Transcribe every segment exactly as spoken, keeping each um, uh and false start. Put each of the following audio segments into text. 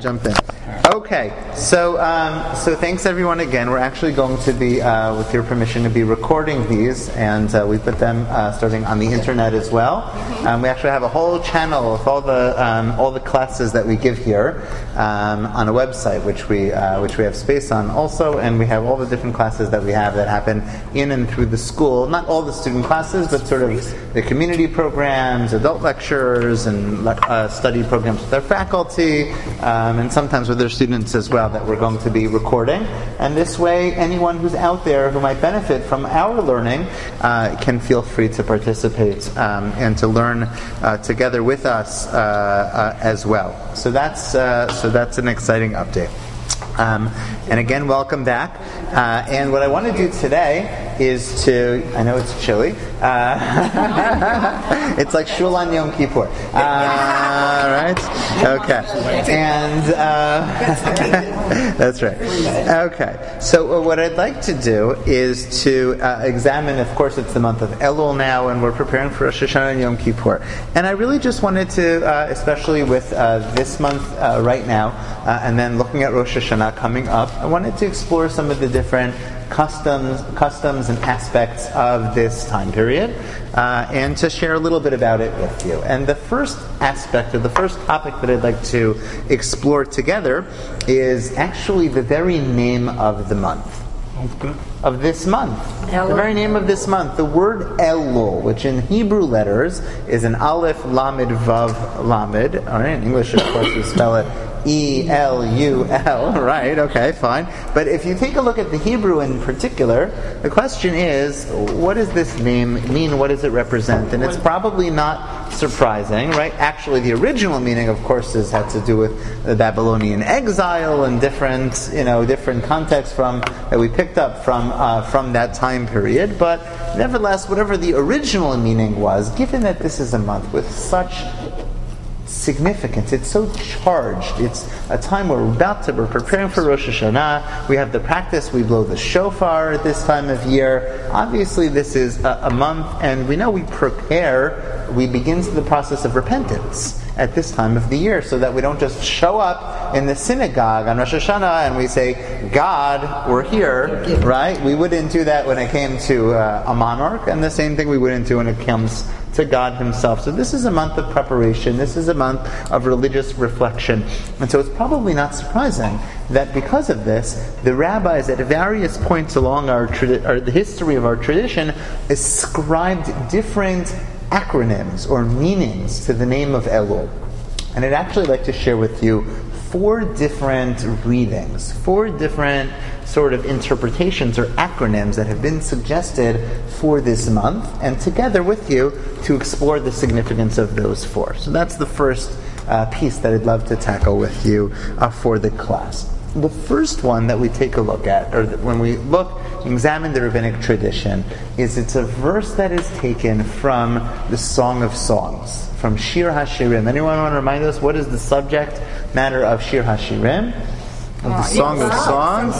jump in. Okay, so um, so thanks everyone again. We're actually going to be, uh, with your permission, to be recording these, and uh, we put them uh, starting on the internet as well. Um, we actually have a whole channel of all the um, all the classes that we give here um, on a website, which we uh, which we have space on also, and we have all the different classes that we have that happen in and through the school. Not all the student classes, but sort of the community programs, adult lectures, and uh, study programs with our faculty, um, and sometimes with their students as well, that we're going to be recording. And this way, anyone who's out there who might benefit from our learning uh, can feel free to participate um, and to learn uh, together with us uh, uh, as well. So that's uh, so that's an exciting update. Um, and again, welcome back. Uh, and what I want to do today is to, I know it's chilly, uh, it's like Shul on Yom Kippur. Uh, right? Okay. And, uh, that's right. Okay. So uh, what I'd like to do is to uh, examine, of course, it's the month of Elul now, and we're preparing for Rosh Hashanah and Yom Kippur. And I really just wanted to, uh, especially with uh, this month uh, right now, uh, and then looking at Rosh Hashanah coming up, I wanted to explore some of the different customs customs and aspects of this time period, uh, and to share a little bit about it with you. And the first aspect, or the first topic that I'd like to explore together, is actually the very name of the month. Of this month. Elul. The very name of this month. The word Elul, which in Hebrew letters is an Aleph, Lamed, Vav, Lamed. Alright, in English, of course, we spell it E L U L, right, okay, fine. But if you take a look at the Hebrew in particular, the question is, what does this name mean? What does it represent? And it's probably not surprising, right? Actually, the original meaning, of course, is had to do with the Babylonian exile and different, you know, different contexts from that we picked up from uh, from that time period. But nevertheless, whatever the original meaning was, given that this is a month with such significance, it's so charged, it's a time where we're about to, we're preparing for Rosh Hashanah, we have the practice, we blow the shofar at this time of year. Obviously this is a, a month, and we know we prepare, we begin the process of repentance at this time of the year, so that we don't just show up in the synagogue on Rosh Hashanah and we say, God, we're here, right? We wouldn't do that when it came to uh, a monarch, and the same thing we wouldn't do when it comes to God Himself. So this is a month of preparation. This is a month of religious reflection. And so it's probably not surprising that because of this, the rabbis at various points along our, tradi- or the history of our tradition ascribed different acronyms or meanings to the name of Elul. And I'd actually like to share with you four different readings, four different sort of interpretations or acronyms that have been suggested for this month, and together with you to explore the significance of those four. So that's the first uh, piece that I'd love to tackle with you uh, for the class. The first one that we take a look at, or when we look, examine the rabbinic tradition, is it's a verse that is taken from the Song of Songs, from Shir HaShirim. Anyone want to remind us what is the subject matter of Shir HaShirim? Of the Song of Songs.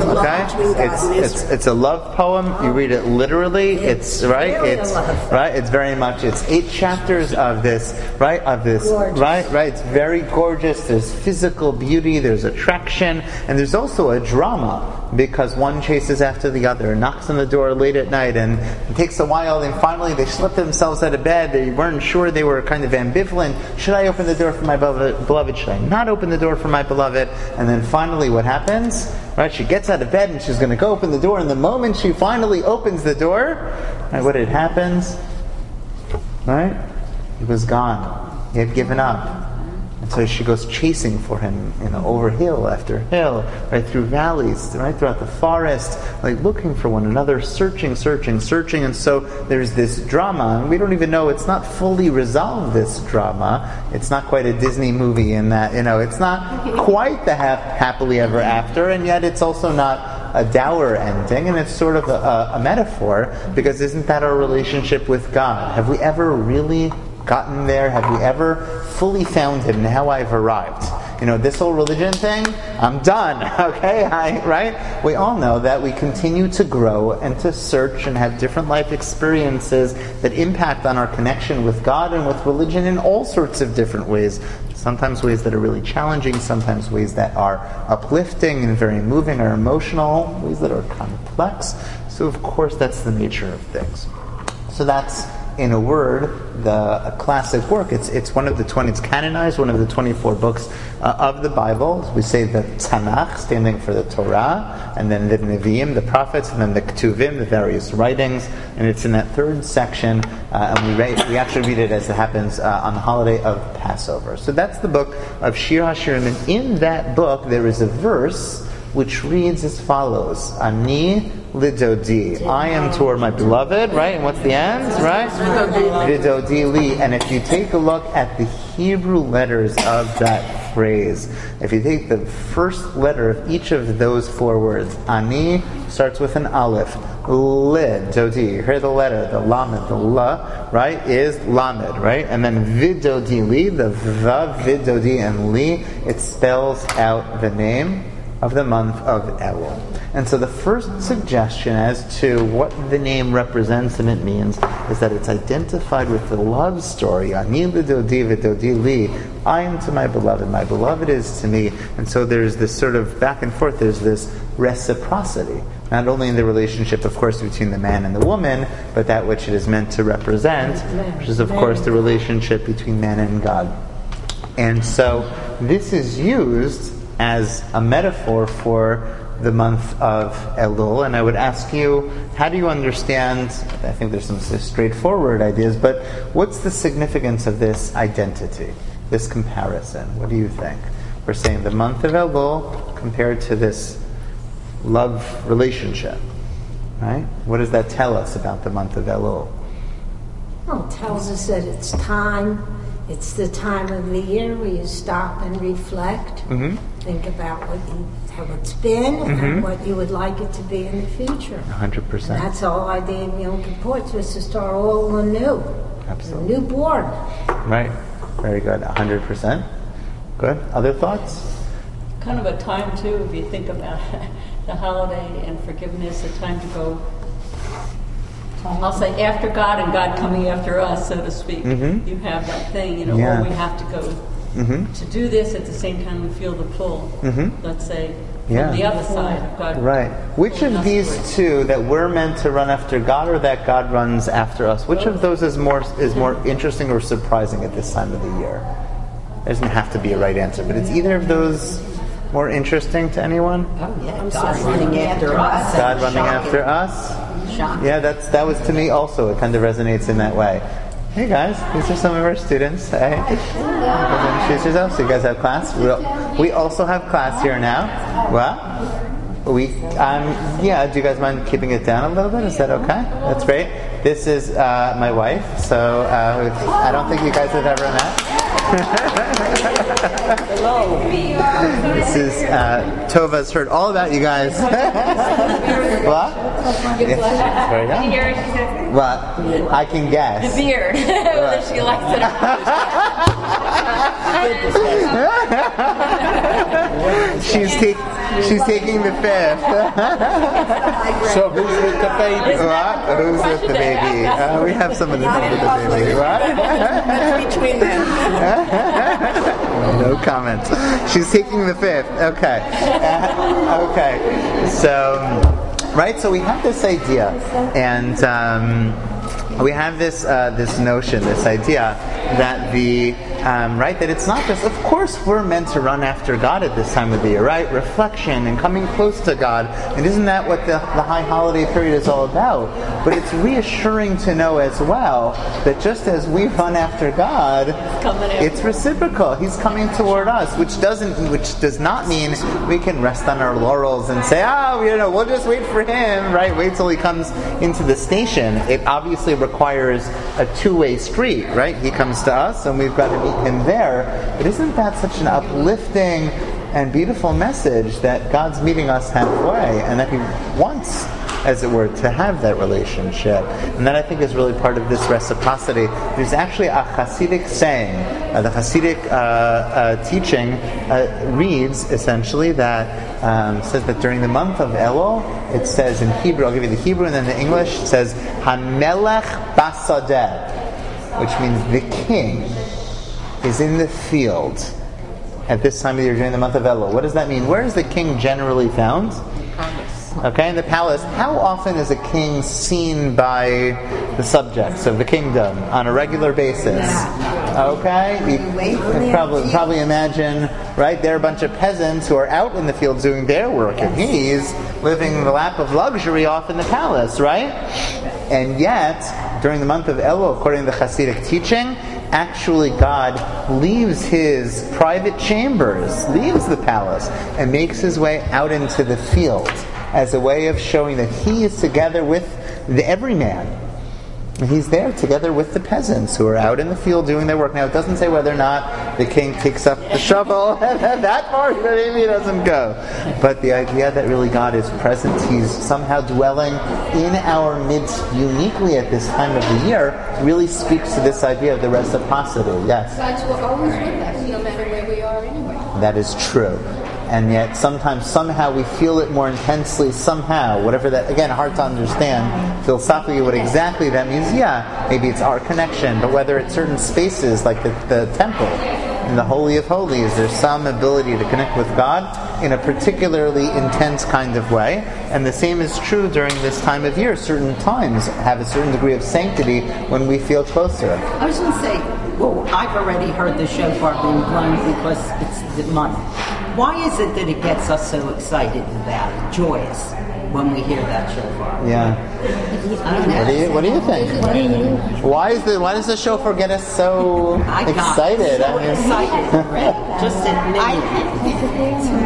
Okay, it's it's it's a love poem. You read it literally. It's right. It's right. It's very much. It's eight chapters of this. Right of this. Right. Right. It's very gorgeous. There's physical beauty. There's attraction, and there's also a drama, because one chases after the other, knocks on the door late at night, and it takes a while. And finally, they slip themselves out of bed. They weren't sure. They were kind of ambivalent. Should I open the door for my beloved? Should I not open the door for my beloved? And then finally, what happens? Right, she gets out of bed and she's going to go open the door, and the moment she finally opens the door, right, what had happened? Right? He was gone. He had given up. And so she goes chasing for him, you know, over hill after hill, right through valleys, right throughout the forest, like looking for one another, searching, searching, searching. And so there's this drama, and we don't even know, it's not fully resolved, this drama. It's not quite a Disney movie in that, you know, it's not quite the hap- happily ever after, and yet it's also not a dour ending, and it's sort of a, a metaphor, because isn't that our relationship with God? Have we ever really gotten there? Have we ever fully found Him? Now I've arrived. You know, this whole religion thing, I'm done, okay? I, right? We all know that we continue to grow and to search and have different life experiences that impact on our connection with God and with religion in all sorts of different ways. Sometimes ways that are really challenging, sometimes ways that are uplifting and very moving or emotional, ways that are complex. So of course that's the nature of things. So that's, in a word, the a classic work. It's it's one of the twenty. It's canonized, one of the twenty-four books uh, of the Bible. We say the Tanakh, standing for the Torah, and then the Nevi'im, the prophets, and then the Ketuvim, the various writings. And it's in that third section, uh, and we read, we actually read it as it happens uh, on the holiday of Passover. So that's the book of Shir HaShirim, and in that book there is a verse which reads as follows: Ani lidodi, I am toward my beloved, right? And what's the end, right? Lidodi li. And if you take a look at the Hebrew letters of that phrase, if you take the first letter of each of those four words, Ani starts with an aleph, lid, dodi. You hear the letter, the lamed, the la, right, is lamed, right? And then vidodi li, the vav, vidodi, and li, it spells out the name of the month of Elul. And so the first suggestion as to what the name represents and it means is that it's identified with the love story. Ani lidodi v'dodi li. I am to my beloved, my beloved is to me. And so there's this sort of back and forth, there's this reciprocity. Not only in the relationship, of course, between the man and the woman, but that which it is meant to represent, which is, of course, the relationship between man and God. And so this is used as a metaphor for the month of Elul. And I would ask you, how do you understand, I think there's some straightforward ideas, but what's the significance of this identity, this comparison? What do you think? We're saying the month of Elul compared to this love relationship, right? What does that tell us about the month of Elul? Well, it tells us that it's time. It's the time of the year where you stop and reflect, mm-hmm. think about what you, how it's been, mm-hmm. and what you would like it to be in the future. one hundred percent. And that's the whole idea of Yom Kippur, is to start all anew. Absolutely. A newborn. Right. Very good. one hundred percent. Good. Other thoughts? Kind of a time, too, if you think about the holiday and forgiveness, a time to go, I'll say, after God and God coming after us, so to speak. Mm-hmm. You have that thing, you know, yeah. or we have to go mm-hmm. to do this at the same time we feel the pull, mm-hmm. let's say, from yeah. the other side of God. Right. Which of these forward. two, that we're meant to run after God or that God runs after us, which of those is more is more interesting or surprising at this time of the year? There doesn't have to be a right answer, but is either of those more interesting to anyone? Oh, yeah. God running after us. God running after us? Yeah, that's that was to me also. It kind of resonates in that way. Hey guys, these are some of our students. Hey, introduce yourselves. So you guys have class. We we also have class here now. Well, we um yeah. Do you guys mind keeping it down a little bit? Is that okay? That's great. This is uh, my wife. So uh, I don't think you guys have ever met. Hello. This is uh, Tova's heard all about you guys. What? Yes. Very young. What? I can guess. The beard. Whether she likes it or not. she's taking she's taking the fifth. So who's with the baby? What? Who's with the baby? Uh, we have someone to with the baby. What? That's between them. No comment. She's taking the fifth. Okay. Uh, okay. So, right. So we have this idea, and um, we have this uh, this notion, this idea that the um, right that it's not just. Of course, we're meant to run after God at this time of the year, right? Reflection and coming close to God. And isn't that what the, the high holiday period is all about? But it's reassuring to know as well that just as we run after God, it's reciprocal. He's coming toward us, which doesn't, which does not mean we can rest on our laurels and say, "Oh, you know, we'll just wait for him." Right? Wait till he comes into the station. It obviously requires a two-way street, right? He comes to us, and we've got to meet him there. But isn't that such an uplifting and beautiful message that God's meeting us halfway, and that He wants as it were, to have that relationship. And that I think is really part of this reciprocity. There's actually a Hasidic saying, uh, the Hasidic uh, uh, teaching uh, reads essentially that, um, says that during the month of Elul, it says in Hebrew, I'll give you the Hebrew and then the English, it says, HaMelech Basadeh, which means the king is in the field at this time of the year during the month of Elul. What does that mean? Where is the king generally found? Okay, in the palace. How often is a king seen by the subjects of the kingdom on a regular basis? Okay, you can probably, probably imagine, right, there are a bunch of peasants who are out in the fields doing their work, and he's living in the lap of luxury off in the palace, right? And yet, during the month of Elul, according to the Hasidic teaching, actually God leaves his private chambers, leaves the palace, and makes his way out into the field as a way of showing that he is together with the everyman. And he's there together with the peasants who are out in the field doing their work. Now, it doesn't say whether or not the king takes up the shovel. That part maybe he doesn't go. But the idea that really God is present, he's somehow dwelling in our midst uniquely at this time of the year, really speaks to this idea of the reciprocity. Yes? God's always with us, no matter where we are anyway. That is true. And yet sometimes, somehow, we feel it more intensely, somehow, whatever that, again, hard to understand philosophically what exactly that means. Yeah, maybe it's our connection, but whether it's certain spaces, like the, the temple, in the Holy of Holies, there's some ability to connect with God in a particularly intense kind of way. And the same is true during this time of year. Certain times have a certain degree of sanctity when we feel closer. I was going to say, well, I've already heard the shofar being blown because it's the month. Why is it that it gets us so excited about it, joyous, when we hear that shofar? Yeah. What do you What do you think? Why is the Why does the shofar get us so I got excited? so I mean, excited already. Just admit I, it. to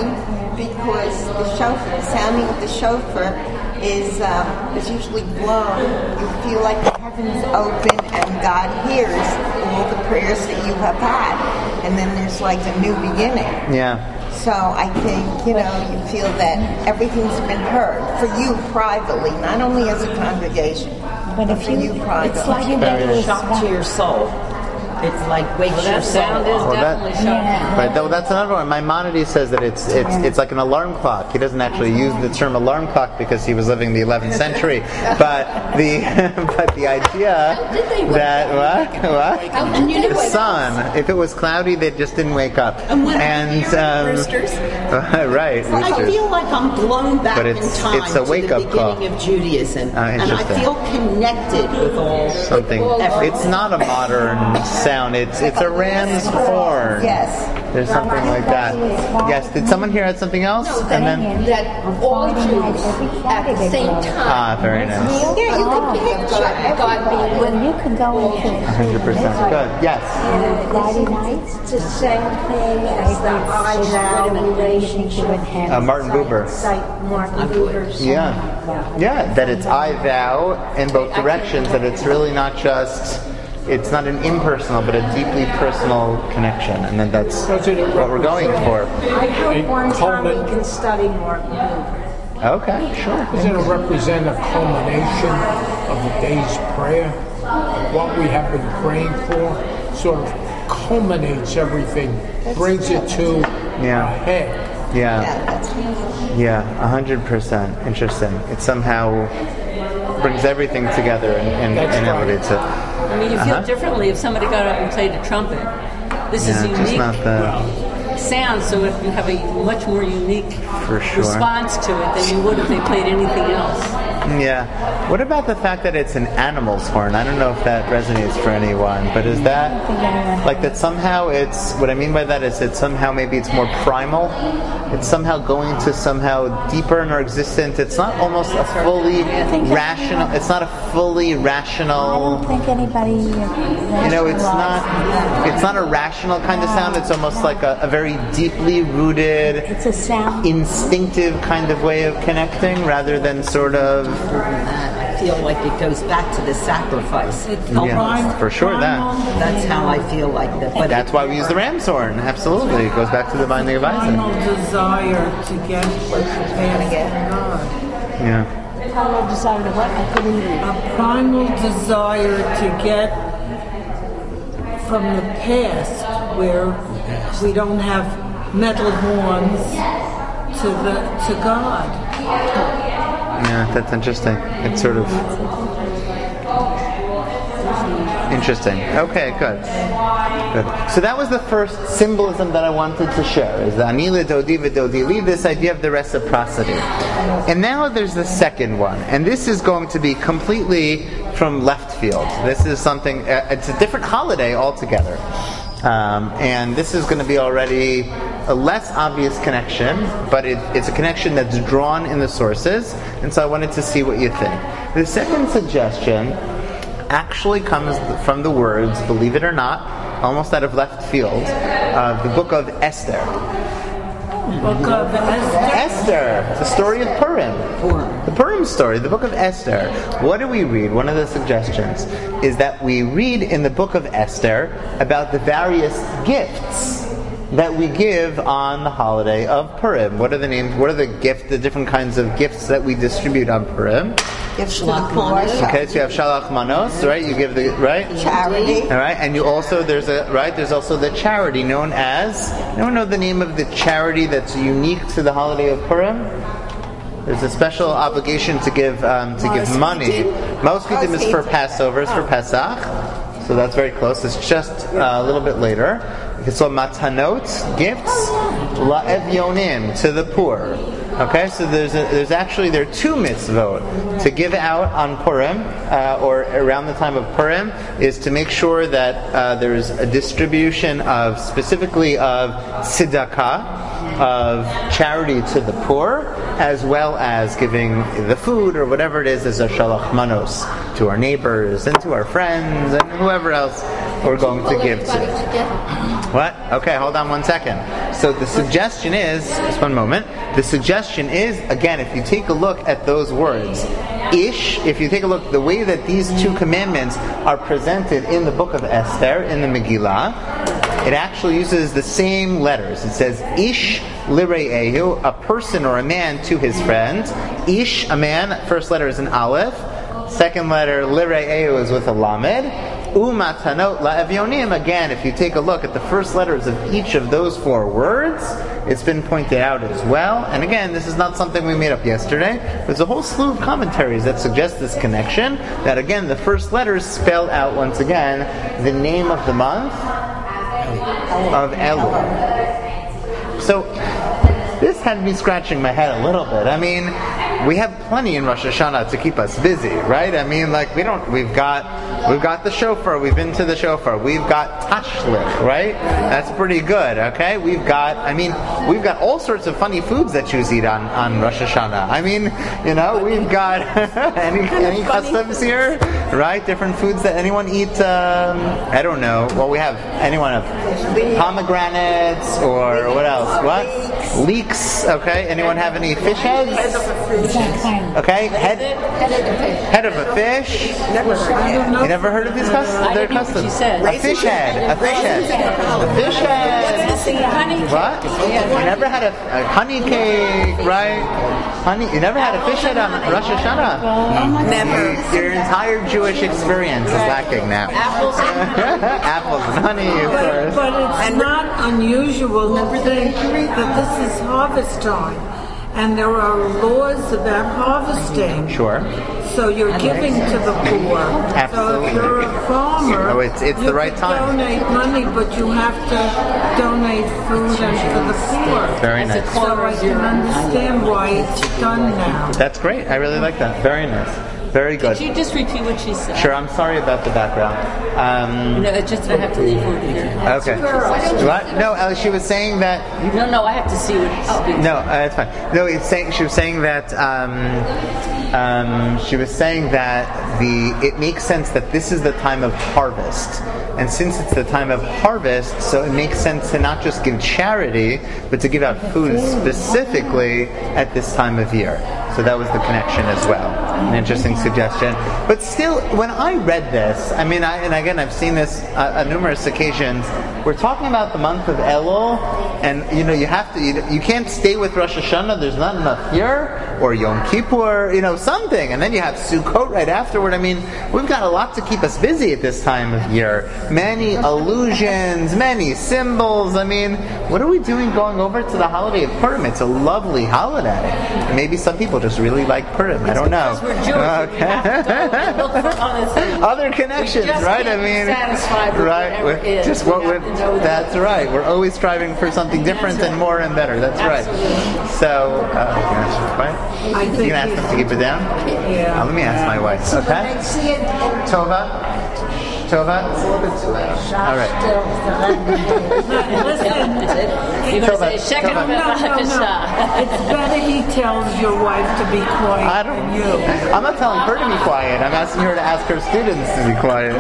me, because the shofar, the sounding of the shofar is uh, is usually blown. You feel like the heavens open and God hears all the prayers that you have had, and then there's like a new beginning. yeah. So I think, you know, you feel that everything's been heard for you privately, not only as a congregation, but for you privately. It's like a shock to your soul. It's like wakes Well, your that sound soul is up. Well, that- definitely shocking. Right, though that's another one. Maimonides says that it's it's it's like an alarm clock. He doesn't actually use the term alarm clock because he was living in the eleventh century. But the but the idea that what what the sun, if it was cloudy, they just didn't wake up. And when I And hear um, roosters, right, I roosters. feel like I'm blown back But it's- in time it's a to the wake-up beginning call. of Judaism, Ah, and I interesting. feel connected with all Something. It's not a modern sound. It's it's a ram's horn. Yes. There's something like that. Yes. Did someone here add something else? And then That all Jews at the same time. ah, very nice. Yeah, you can picture God, God being with You can go into one hundred percent. Good. Yes. Friday nights. It's the same thing as the I vow relationship. Uh, Martin Buber. Like Martin Buber's. Yeah. Yeah. That it's I vow in both directions. That it's really not just. It's not an impersonal, but a deeply personal connection, and then that's what we're going for. I hope one time culmin- we can study Martin Buber. Okay, sure. Doesn't it represent a culmination of the day's prayer? What we have been praying for sort of culminates everything, brings it to Yeah. a head. Yeah. Yeah, that's Yeah, a hundred percent. Interesting. It somehow brings everything together and, and, That's and right. elevates it. I mean, you feel Uh-huh. differently if somebody got up and played a trumpet. This Yeah, is just unique not the sound, so if you have a much more unique For sure. response to it than you would if they played anything else. yeah. What about the fact that it's an animal's horn? I don't know if that resonates for anyone, but is that like that somehow it's what I mean by that is that somehow maybe it's more primal. It's somehow going to somehow deeper in our existence. It's not almost a fully rational. It's not a fully I rational. don't think anybody. You know, it's not it's not a rational kind of sound. It's almost like a, a very deeply rooted, It's a sound. instinctive kind of way of connecting, rather than sort of I feel like it goes back to the sacrifice. yeah, for sure that. That's how I feel like that. But That's why we use the ram's horn. Absolutely, it goes back to the binding of Isaac. desire to get what you can get from God. Yeah. Primal desire to what? I couldn't hear you. A primal desire to get from the past, where we don't have metal horns, to the to God. Yeah, that's interesting. It's sort of interesting. Okay, good. Good. So that was the first symbolism that I wanted to share, is the Anila Dodi V'Dodi Li, this idea of the reciprocity. And now there's the second one, and this is going to be completely from left field. This is something, uh, it's a different holiday altogether. Um, and this is going to be already a less obvious connection, but it, it's a connection that's drawn in the sources, and so I wanted to see what you think. The second suggestion actually comes from the words, believe it or not, almost out of left field, of the book of Esther. Book of Esther. Esther, the story of Purim. The Purim story, the book of Esther. What do we read? One of the suggestions is that we read in the book of Esther about the various gifts that we give on the holiday of Purim. What are the names? What are the gifts, the different kinds of gifts that we distribute on Purim? Gifts to the poor. Okay, so you have shalach manos, right? You give the right Charity. all right, and you also there's a right. There's also the charity known as. Anyone know the name of the charity that's unique to the holiday of Purim? There's a special obligation to give um, to give money. Moschitim is for Passover, it's for Pesach, so that's very close. It's just uh, a little bit later. So matanot, gifts, la'evyonim, to the poor. Okay, so there's a, there's actually there are two mitzvot to give out on Purim uh, or around the time of Purim, is to make sure that uh, there's a distribution of specifically of tzedakah, of charity to the poor, as well as giving the food or whatever it is as a shalach manos to our neighbors and to our friends and whoever else we're going to give to. What? Okay, hold on one second. So the suggestion is, just one moment, the suggestion is, again, if you take a look at those words, ish, if you take a look, the way that these two commandments are presented in the book of Esther, in the Megillah, it actually uses the same letters. It says, ish lire'ehu, a person or a man to his friend. Ish, a man, first letter is an aleph, second letter, lire'ehu, is with a lamed. Umatanot la'evyonim, again, if you take a look at the first letters of each of those four words, it's been pointed out as well. And again, this is not something we made up yesterday. There's a whole slew of commentaries that suggest this connection, that again, the first letters spell out, once again, the name of the month of Elul. So, this had me scratching my head a little bit. I mean, we have plenty in Rosh Hashanah to keep us busy, right? I mean, like, we don't, we've got, we've got the shofar, we've been to the shofar, we've got tashlich, right? That's pretty good, okay? We've got, I mean, we've got all sorts of funny foods that Jews eat on, on Rosh Hashanah. I mean, you know, we've got, any, any customs here, right? Different foods that anyone eat, um, I don't know, well, we have, anyone have pomegranates, or what else? What? Leeks, okay? Anyone have any fish heads? Okay, head, head of a fish. You never heard of these customs? Their customs. A fish head. A fish head. A fish head. What? You never had a, a honey cake, right? Honey. You never had a fish head on Rosh Hashanah? Never. Your entire Jewish experience is lacking now. Apples. Apples and honey, of course. But, but it's not unusual to think that this is harvest time. And there are laws about harvesting. Sure. So you're giving to the poor. Absolutely. So if you're a farmer, oh, it's, it's you the right could time. donate money, but you have to donate food and for the poor. Very nice. So I can understand why it's done now. That's great. I really like that. Very nice. Very good. Could you just repeat what she said? Sure, I'm sorry about the background. Um, no, it's just I have to leave over here. Okay. What? No, uh, she was saying that... No, no, I have to see what it's speaking. No, uh, it's fine. No, it's saying, she was saying that... Um, um, she was saying that the it makes sense that this is the time of harvest. And since it's the time of harvest, so it makes sense to not just give charity, but to give out food specifically at this time of year. So that was the connection as well. An interesting suggestion. But still, when I read this, I mean, I, and again, I've seen this uh, on numerous occasions, we're talking about the month of Elul, and you know, you have to, you, you can't stay with Rosh Hashanah, there's not enough here, or Yom Kippur, you know, something. And then you have Sukkot right afterward. I mean, we've got a lot to keep us busy at this time of year. Many allusions, many symbols. I mean, what are we doing going over to the holiday of Purim? It's a lovely holiday. And maybe some people just really like Purim. I don't know. We're Jewish. Okay. We have to go look for other things. Other connections, right? I mean, satisfied with right? With is. just what we're, that's right. We're always striving for something different right. and more and better. That's Absolutely. right. So, uh, you can ask quiet. I You think can ask them to keep it down. Yeah. Uh, let me ask my wife. Okay. See it. Tova. Tova. It's a little bit too loud. All right. You're going to say, "Sheker No, no, no. It's better he tells your wife to be quiet I don't. than you. I'm not telling her to be quiet. I'm asking her to ask her students to be quiet.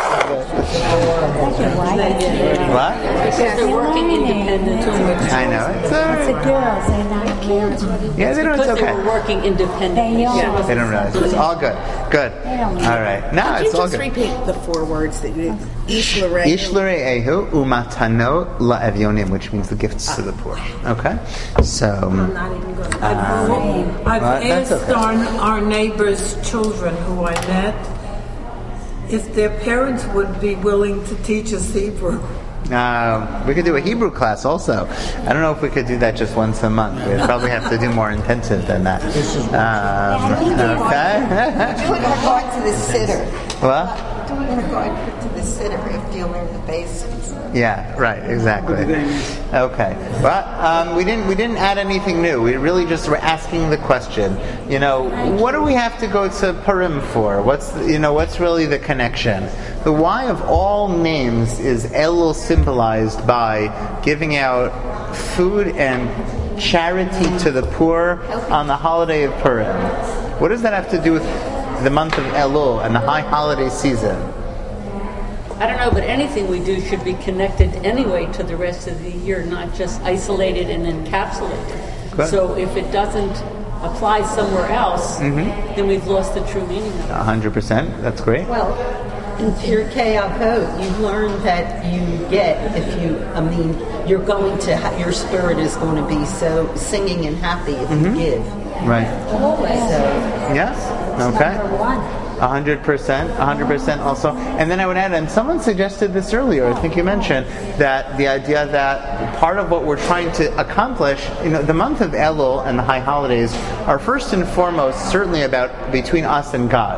What? Because they're working independent. I know. It's all It's the right. girls, they're not married. Yeah, they don't. It's Because they okay. were working independently. They are. Yeah. They don't realize. It's all good. Good. All right. No, Could you it's all just good. repeat the four words that you Ish l'rei? Ish l'rei ehu umatano la'evyonim, which means the gifts to the poor. Okay? So, I'm not even going to. Uh, I've well, that's asked okay. our, our neighbors' children who I met if their parents would be willing to teach us Hebrew. Uh, we could do a Hebrew class also. I don't know if we could do that just once a month. We'd probably have to do more intensive than that. Um, okay? Do it in regard to the sitter. What? Do it in regard to the sitter if you learn the basics. Yeah, right, exactly. Okay, but um, we didn't we didn't add anything new. We really just were asking the question. You know, what do we have to go to Purim for? What's the, you know what's really the connection? The why of all names is Elul symbolized by giving out food and charity to the poor on the holiday of Purim. What does that have to do with the month of Elul and the high holiday season? I don't know, but anything we do should be connected anyway to the rest of the year, not just isolated and encapsulated. Good. So if it doesn't apply somewhere else, Mm-hmm. then we've lost the true meaning of it. one hundred percent. That's great. Well, in Pirkei Avot, you learn that you get if you. I mean, you're going to. Ha- your spirit is going to be so singing and happy if Mm-hmm. you give. Right. So Yes. Okay. Number one. A hundred percent, a hundred percent also. And then I would add, and someone suggested this earlier, I think you mentioned, that the idea that part of what we're trying to accomplish, you know, the month of Elul and the high holidays are first and foremost certainly about between us and God.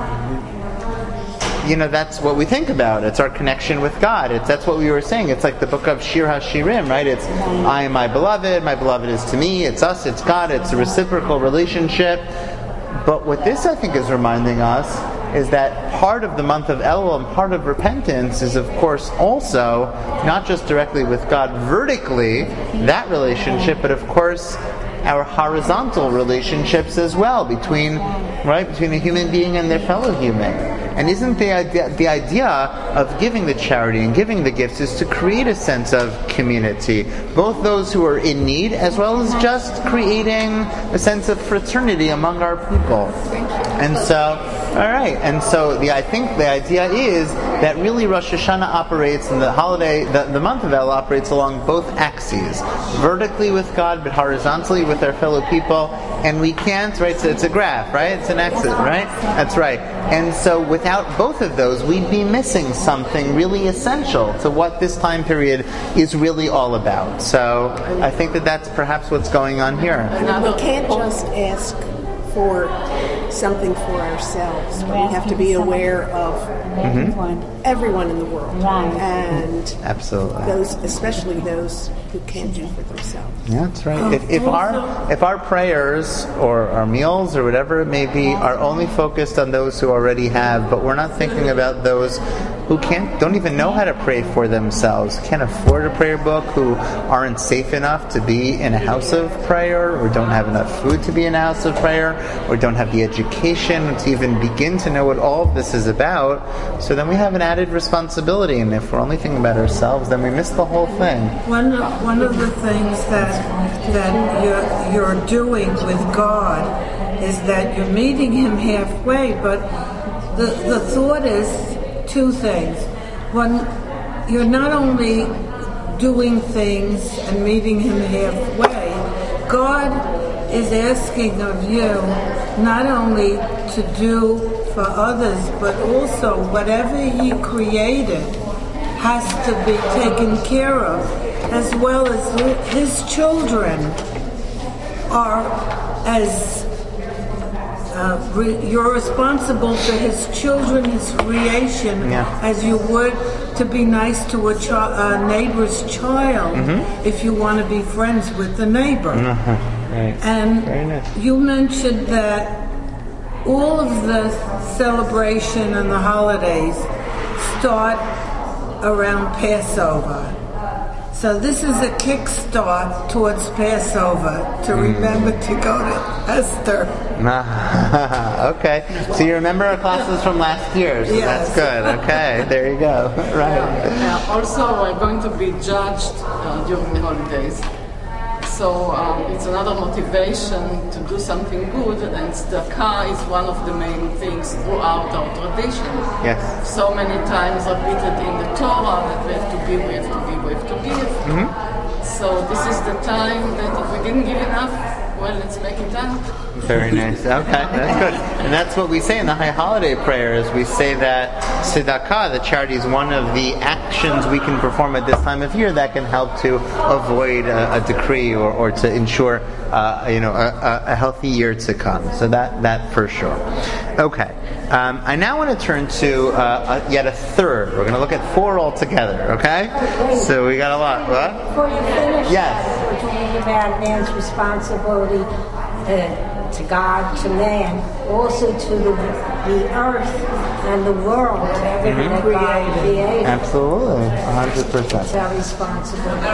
You know, that's what we think about. It's our connection with God. It's that's what we were saying. It's like the book of Shir HaShirim, right? It's I am my beloved, my beloved is to me, it's us, it's God, it's a reciprocal relationship. But what this, I think, is reminding us is that part of the month of Elul and part of repentance is, of course, also not just directly with God vertically, that relationship, but of course our horizontal relationships as well between, right, between a human being and their fellow human. And isn't the idea, the idea of giving the charity and giving the gifts is to create a sense of community, both those who are in need as well as just creating a sense of fraternity among our people. And so, all right, and so the I think the idea is that really Rosh Hashanah operates, and the holiday, the, the month of El operates along both axes, vertically with God, but horizontally with our fellow people. And we can't, right? So it's a graph, right? It's an axis, right? That's right. And so without both of those, we'd be missing something really essential to what this time period is really all about. So I think that that's perhaps what's going on here. We can't just ask for something for ourselves. We have to be aware of Mm-hmm. everyone in the world, Right. and Absolutely. those, especially those who can't do for themselves. Yeah, that's right. If, if our if our prayers or our meals or whatever it may be are only focused on those who already have, but we're not thinking about those who can't, don't even know how to pray for themselves, can't afford a prayer book, who aren't safe enough to be in a house of prayer, or don't have enough food to be in a house of prayer, or don't have the education to even begin to know what all of this is about. So then we have an added responsibility, and if we're only thinking about ourselves, then we miss the whole thing. One of, one of the things that that you're, you're doing with God is that you're meeting Him halfway, but the, the thought is two things. One, you're not only doing things and meeting Him halfway, God is asking of you not only to do for others, but also whatever He created has to be taken care of, as well as His children are as uh, re- you're responsible for His children, His creation, Yeah. as you would to be nice to a, chi- a neighbor's child Mhm. if you want to be friends with the neighbor. Uh-huh. Right. And Very nice. you mentioned that all of the celebration and the holidays start around Passover. So this is a kickstart towards Passover to remember to go to Esther. Okay. So you remember our classes from last year, so Yes. that's good. Okay, there you go. Right. Uh, also, we're going to be judged uh, during the holidays. So um, it's another motivation to do something good, and tzedakah is one of the main things throughout our tradition. Yes. So many times repeated in the Torah that we have to give, we have to give, we have to give. Mhm. So this is the time that if we didn't give enough, well, let's make it up. Very nice. Okay, that's good. And that's what we say in the high holiday prayers. We say that tzedakah, the charity, is one of the actions we can perform at this time of year that can help to avoid a, a decree or, or to ensure, uh, you know, a, a healthy year to come. So that that for sure. Okay. Um, I now want to turn to uh, a, yet a third. We're going to look at four altogether. Okay. So we got a lot. What? Before you finish, Yes. we're talking about man's responsibility uh, to God, to man, also to the, the earth and the world, to everything that God created. Absolutely, one hundred percent. It's our responsibility.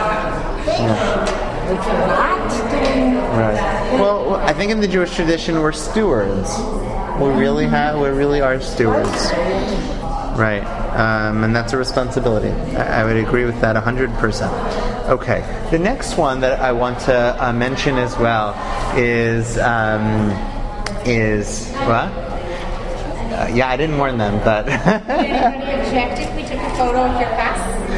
Which we're not doing. Right. Well, I think in the Jewish tradition we're stewards. We really have. We really are stewards. Right. Um, and that's a responsibility. I, I would agree with that one hundred percent. Okay. The next one that I want to uh, mention as well is um, is what? Uh, yeah, I didn't warn them, but. Did anybody object if we took a photo of your class?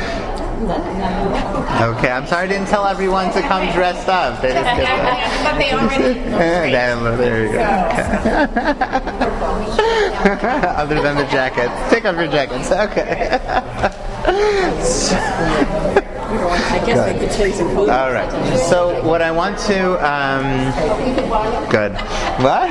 Okay, I'm sorry I didn't tell everyone to come dressed up. They just get But they already. Damn, there you go. Okay. Other than the jackets. Take off your jackets. Okay. I guess they could take some photos. All right. So what I want to... Um, good. What?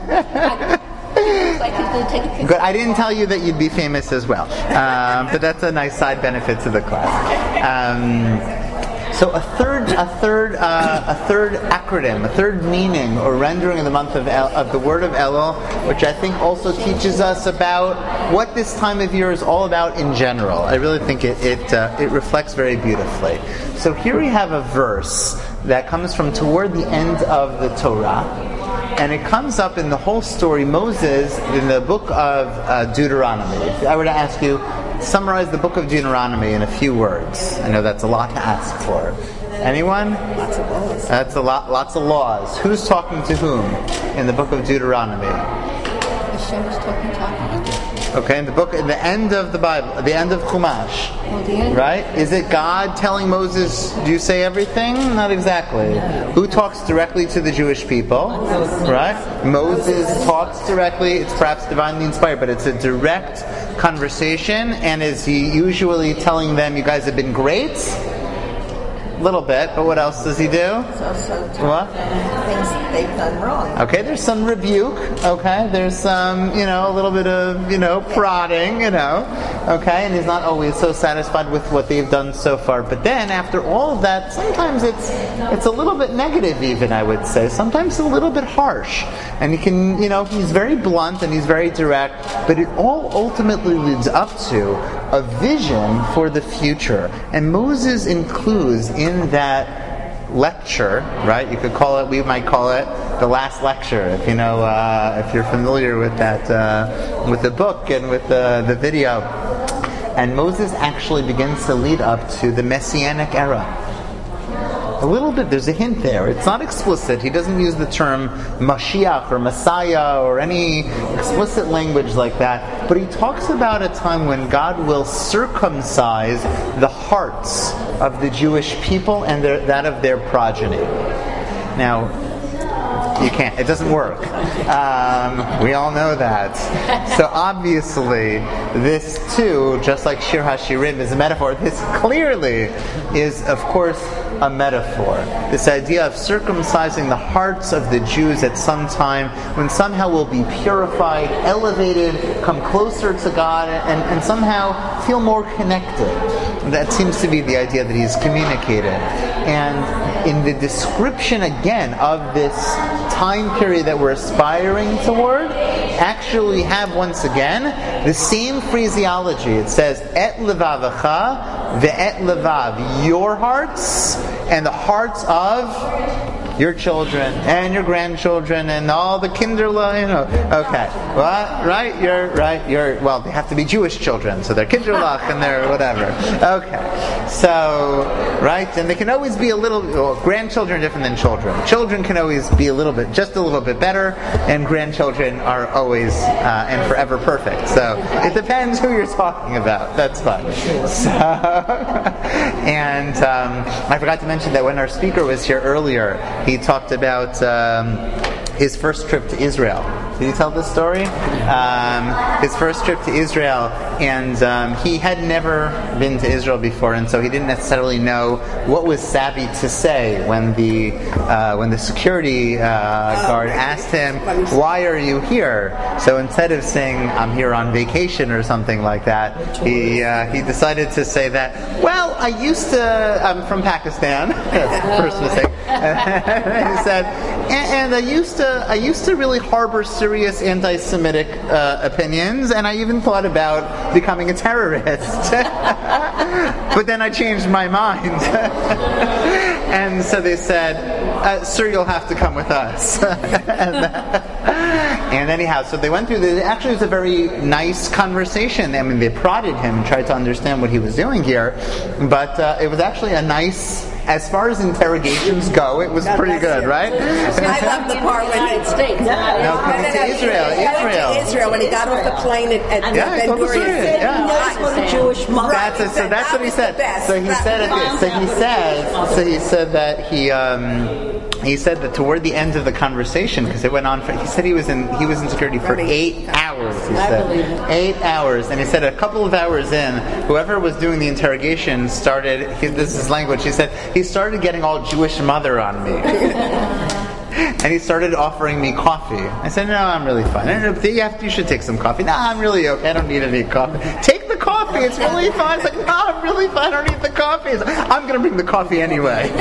Good. I didn't tell you that you'd be famous as well, um, but that's a nice side benefit to the class. Um, so a third, a third, uh, a third acronym, a third meaning or rendering of the month of El, of the word of Elul, which I think also teaches us about what this time of year is all about in general. I really think it it uh, it reflects very beautifully. So here we have a verse that comes from toward the end of the Torah. And it comes up in the whole story, Moses, in the book of uh, Deuteronomy. If I were to ask you, summarize the book of Deuteronomy in a few words. I know that's a lot to ask for. Anyone? Lots of laws. That's a lot, lots of laws. Who's talking to whom in the book of Deuteronomy? Hashem is talking to Abraham. Okay, in the book, in the end of the Bible, the end of Chumash, Oh, the end. right? Is it God telling Moses, do you say everything? Not exactly. Who talks directly to the Jewish people? Right? Moses talks directly. It's perhaps divinely inspired, but it's a direct conversation. And is he usually telling them, you guys have been great? A little bit, but what else does he do? It's also What? things that they've done wrong. Okay, there's some rebuke, okay? There's some, you know, a little bit of, you know, prodding, you know, okay? And he's not always so satisfied with what they've done so far. But then, after all of that, sometimes it's it's a little bit negative even, I would say. Sometimes a little bit harsh. And he can, you know, he's very blunt and he's very direct, but it all ultimately leads up to a vision for the future. And Moses includes in that lecture, right? You could call it, we might call it the last lecture, if you know, uh, if you're familiar with that, uh, with the book and with the, the video. And Moses actually begins to lead up to the Messianic era. A little bit, there's a hint there. It's not explicit. He doesn't use the term Mashiach or Messiah or any explicit language like that. But he talks about a time when God will circumcise the hearts of the Jewish people and their, that of their progeny. Now, You can't. It doesn't work. Um, we all know that. So obviously, this too, just like Shir HaShirim is a metaphor, this clearly is, of course, a metaphor. This idea of circumcising the hearts of the Jews at some time when somehow we'll be purified, elevated, come closer to God, and, and somehow feel more connected. That seems to be the idea that he's communicated. And in the description, again, of this time period that we're aspiring toward, actually we have, once again, the same phraseology. It says, Et levavacha ve'et levav, your hearts and the hearts of your children and your grandchildren and all the kinderla, you know. Okay, well, right? You're right. You're well. They have to be Jewish children, so they're kinderlach and they're whatever. Okay, so right, and they can always be a little. Well, grandchildren are different than children. Children can always be a little bit, just a little bit better, and grandchildren are always uh, and forever perfect. So it depends who you're talking about. That's fine. So, and um, I forgot to mention that when our speaker was here earlier, he talked about um, his first trip to Israel. Did you tell this story? Um, his first trip to Israel, and um, he had never been to Israel before, and so he didn't necessarily know what was savvy to say when the uh, when the security uh, guard asked him, "Why are you here?" So instead of saying, "I'm here on vacation" or something like that, he uh, he decided to say that, "Well, I used to. I'm from Pakistan." First mistake. He said, and, and I used to I used to really harbor serious anti-Semitic uh, opinions, and I even thought about becoming a terrorist. But then I changed my mind. And so they said, uh, "Sir, you'll have to come with us." and, uh, and anyhow, so they went through this. Actually, it was a very nice conversation. I mean, they prodded him and tried to understand what he was doing here, but uh, it was actually a nice. As far as interrogations go, it was God pretty good, you. Right? I love the part when United States. No, no, coming to Israel. Israel. To Israel when he got off the plane at, at yeah, Ben Gurion. Yeah, That's what a Jewish mother. That's, a, so that's what he said. So he said it. So he said. So he said that he. Um, He said that toward the end of the conversation, because it went on for, he said he was in he was in security for eight hours. He said eight hours, and he said a couple of hours in, whoever was doing the interrogation started. He, this is his language. He said he started getting all Jewish mother on me. And he started offering me coffee. I said, "No, I'm really fine. I don't know, you, have, you should take some coffee." "No, I'm really okay. I don't need any coffee." "Take the coffee. It's really fine." I was like, "No, I'm really fine. I don't need the coffee." Like, "I'm going to bring the coffee anyway."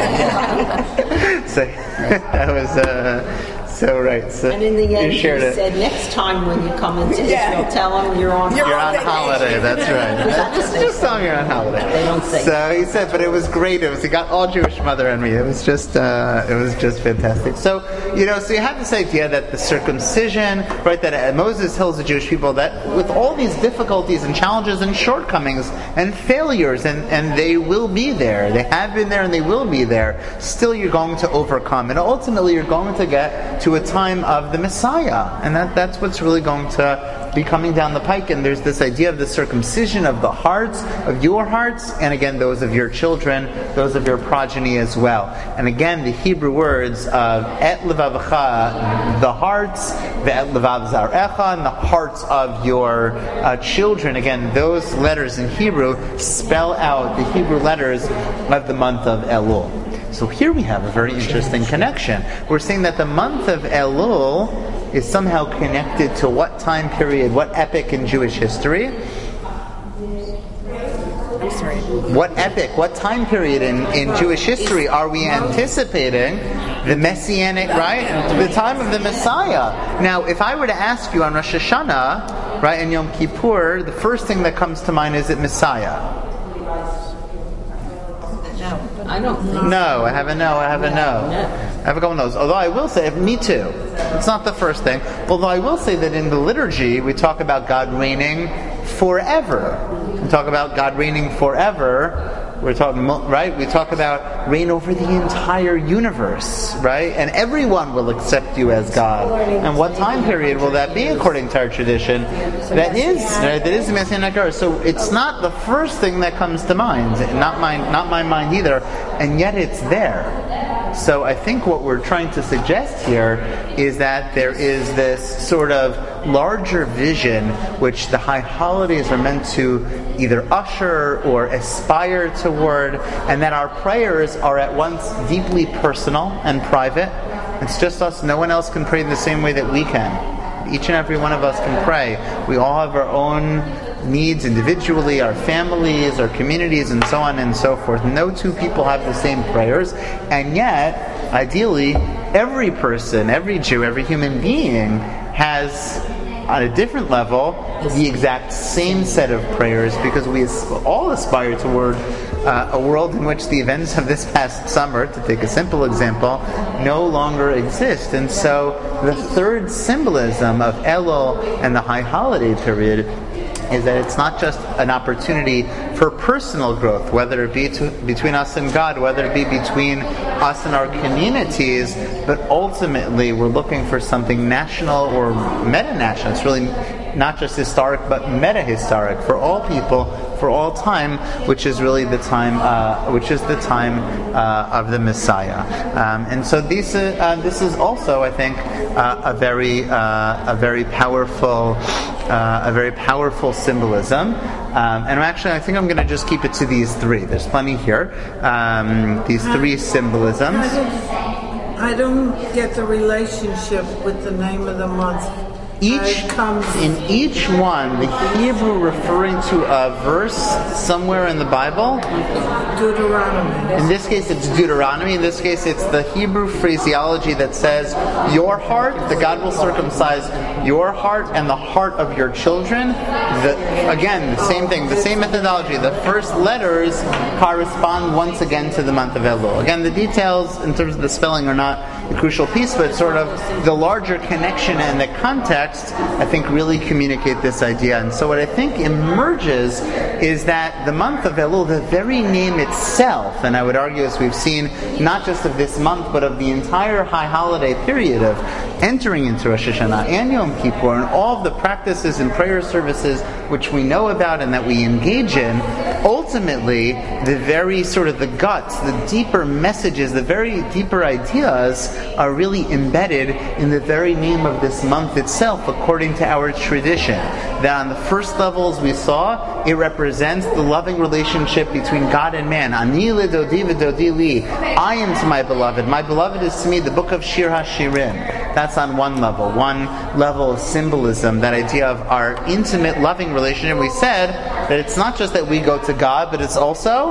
So that was uh, so right. So and in the end, he it. said, "Next time when you come into Yeah. Israel, tell them you're on You're You're on on holiday. That's right. Just, just tell them you're on holiday. They don't say. So he said, but it was great. It was he got all Jewish mother on me. It was just uh, it was just fantastic. So you know, so you have this idea that the circumcision, right? That uh, Moses tells the Jewish people that with all these difficulties and challenges and shortcomings and failures, and and they will be there. They have been there and they will be there. Still, you're going to overcome, and ultimately, you're going to get to a time of the Messiah, and that, that's what's really going to be coming down the pike. And there's this idea of the circumcision of the hearts, of your hearts, and again those of your children, those of your progeny as well. And again, the Hebrew words of et levavcha, the hearts, ve'et levav zarecha, and the hearts of your uh, children. Again, those letters in Hebrew spell out the Hebrew letters of the month of Elul. So here we have a very interesting connection. We're saying that the month of Elul is somehow connected to what time period, what epoch in Jewish history? I'm sorry. What epoch, what time period in, in Jewish history are we anticipating the Messianic, right? The time of the Messiah. Now, if I were to ask you on Rosh Hashanah, right, and Yom Kippur, the first thing that comes to mind is it Messiah? I don't think No, I have a no, I have a no. I have a couple of no's. Although I will say, me too. It's not the first thing. Although I will say that in the liturgy, we talk about God reigning forever. We talk about God reigning forever. We're talking, right? We talk about reign over the entire universe, right? And everyone will accept you as God. And what time period will that be according to our tradition? That is, right? That is the Messianic era. So it's not the first thing that comes to mind. Not my, not my mind either. And yet it's there. So I think what we're trying to suggest here is that there is this sort of larger vision which the high holidays are meant to either usher or aspire toward, and that our prayers are at once deeply personal and private. It's just us. No one else can pray in the same way that we can. Each and every one of us can pray. We all have our own needs individually, our families, our communities, and so on and so forth. No two people have the same prayers, and yet, ideally, every person, every Jew, every human being has, on a different level, the exact same set of prayers, because we all aspire toward uh, a world in which the events of this past summer, to take a simple example, no longer exist. And so the third symbolism of Elul and the high holiday period is that it's not just an opportunity for personal growth, whether it be to, between us and God, whether it be between us and our communities, but ultimately we're looking for something national or meta-national. It's really not just historic, but meta-historic for all people, for all time, which is really the time, uh, which is the time uh, of the Messiah. Um, and so these, uh, this is also, I think, uh, a very, uh, a very powerful, uh, a very powerful symbolism. Um, and actually, I think I'm going to just keep it to these three. There's plenty here. Um, these three symbolisms. I don't get the relationship with the name of the month. Each in each one, the Hebrew referring to a verse somewhere in the Bible. Deuteronomy. In this case, it's Deuteronomy. In this case, it's the Hebrew phraseology that says, "Your heart, that God will circumcise your heart and the heart of your children." The, again, the same thing, the same methodology. The first letters correspond once again to the month of Elul. Again, the details in terms of the spelling are not the crucial piece, but sort of the larger connection and the context, I think, really communicate this idea. And so what I think emerges is that the month of Elul, the very name itself, and I would argue, as we've seen, not just of this month, but of the entire high holiday period of entering into Rosh Hashanah and Yom Kippur, and all of the practices and prayer services which we know about and that we engage in, ultimately, the very sort of the guts, the deeper messages, the very deeper ideas are really embedded in the very name of this month itself, according to our tradition. That on the first level, as we saw, it represents the loving relationship between God and man. Ani ledodi v'dodi li. I am to my beloved. My beloved is to me, the book of Shir HaShirim. That's on one level, one level of symbolism, that idea of our intimate, loving relationship. We said that it's not just that we go to God, but it's also,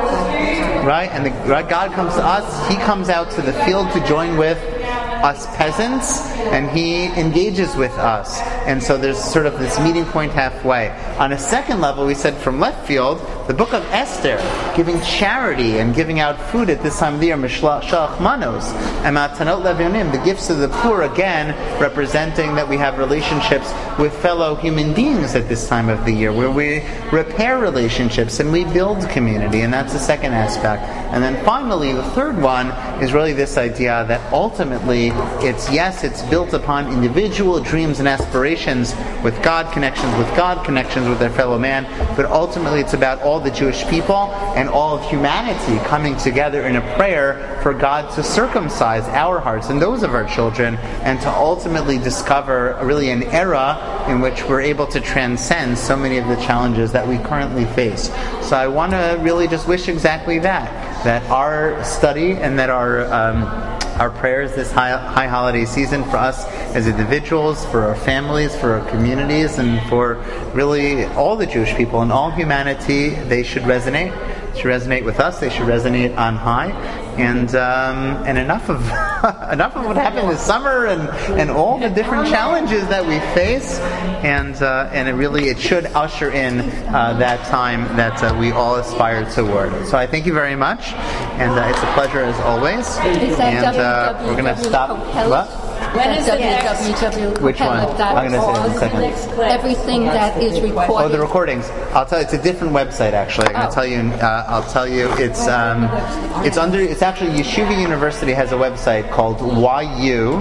right? And the, right, God comes to us, He comes out to the field to join with us peasants, and He engages with us. And so there's sort of this meeting point halfway. On a second level, we said from left field, the book of Esther, giving charity and giving out food at this time of the year, Mishlach Manos, and Matanot Levionim, the gifts of the poor, again, representing that we have relationships with fellow human beings at this time of the year, where we repair relationships and we build community, and that's the second aspect. And then finally, the third one is really this idea that ultimately it's, yes, it's built upon individual dreams and aspirations with God, connections with God, connections with their fellow man, but ultimately it's about all the Jewish people and all of humanity coming together in a prayer for God to circumcise our hearts and those of our children, and to ultimately discover really an era in which we're able to transcend so many of the challenges that we currently face. So I want to really just wish exactly that, that our study and that our um, our prayers this high, high holiday season for us as individuals, for our families, for our communities, and for really all the Jewish people and all humanity, they should resonate. Should resonate with us. They should resonate on high. And um, and enough of enough of what happened this summer and, and all the different challenges that we face. And uh, and it really it should usher in uh, that time that uh, we all aspire toward. So I thank you very much, and uh, it's a pleasure as always. And uh, we're going to stop. What? When is the next? Which one? I'm going to say it in a second. Everything that is recorded. Oh, the recordings. I'll tell you. It's a different website, actually. I'm going to tell you. Uh, I'll tell you. It's um, it's under. It's actually Yeshiva University has a website called Y U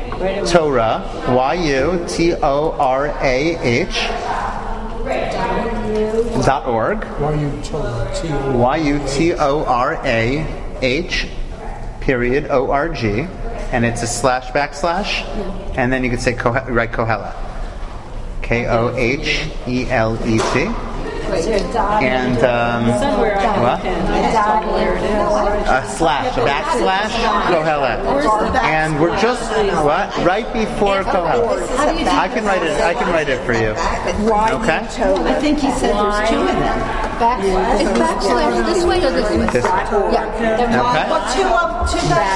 Torah. Y U T O R A H. Dot org. Y U Torah. Y U T O R A H. period O R G, and it's a slash backslash, and then you can say Kohe- write Kohelet. K O H E L E T. And um, Somewhere I what? can where it is. A slash, a backslash, Kohelet. And we're just what? Right before Kohelet. I can write it. I can write it for you. Okay. I think he said there's two of them. Backslash. Is backslash this way or this way? This way. Yeah. Okay. Well, two of two